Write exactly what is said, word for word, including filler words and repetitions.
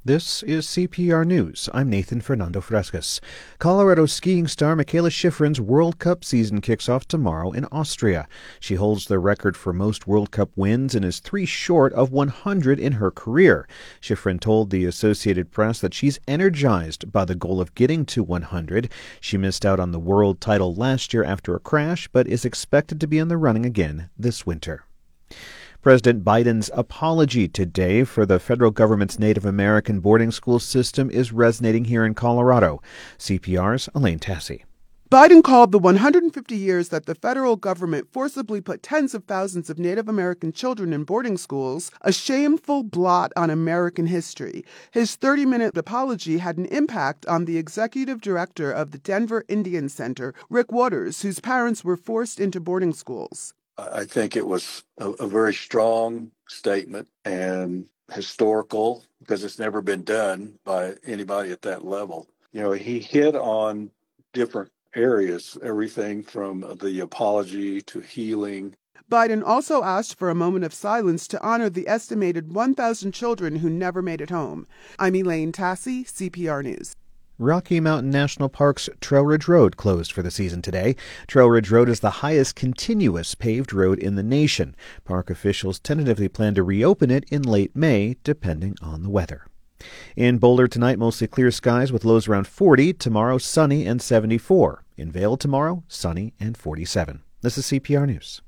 This is C P R News. I'm Nathan Fernando Frescas. Colorado skiing star Mikaela Shiffrin's World Cup season kicks off tomorrow in Austria. She holds the record for most World Cup wins and is three short of one hundred in her career. Shiffrin told the Associated Press that she's energized by the goal of getting to one hundred. She missed out on the world title last year after a crash, but is expected to be in the running again this winter. President Biden's apology today for the federal government's Native American boarding school system is resonating here in Colorado. C P R's Elaine Tassi. Biden called the one hundred fifty years that the federal government forcibly put tens of thousands of Native American children in boarding schools a shameful blot on American history. His thirty-minute apology had an impact on the executive director of the Denver Indian Center, Rick Waters, whose parents were forced into boarding schools. I think it was a, a very strong statement and historical because it's never been done by anybody at that level. You know, he hit on different areas, everything from the apology to healing. Biden also asked for a moment of silence to honor the estimated one thousand children who never made it home. I'm Elaine Tassi, C P R News. Rocky Mountain National Park's Trail Ridge Road closed for the season today. Trail Ridge Road is the highest continuous paved road in the nation. Park officials tentatively plan to reopen it in late May, depending on the weather. In Boulder tonight, mostly clear skies with lows around forty. Tomorrow, sunny and seventy-four. In Vail tomorrow, sunny and forty-seven. This is C P R News.